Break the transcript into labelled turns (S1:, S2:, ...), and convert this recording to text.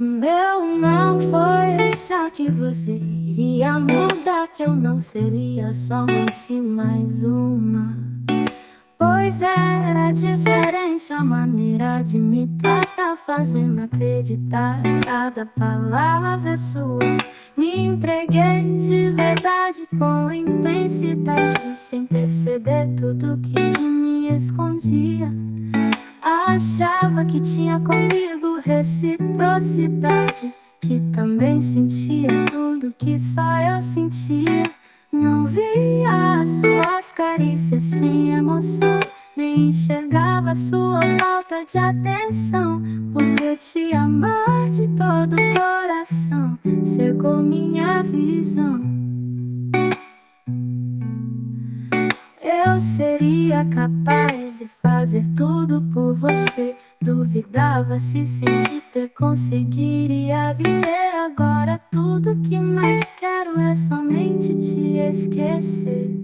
S1: Meu mal foi achar que você iria mudar, que eu não seria somente mais uma. Pois era diferente a maneira de me tratar, fazendo acreditar em cada palavra sua. Me entreguei de verdade com intensidade, sem perceber tudo que de mim escondia. Achava que tinha comigo reciprocidade, que também sentia tudo que só eu sentia. Não via suas carícias sem emoção, nem enxergava sua falta de atenção. Porque te amar de todo o coração cegou minha visão. Eu seria capaz de fazer tudo por você. Duvidava se sem te ter conseguiria viver. Agora tudo que mais quero é somente te esquecer.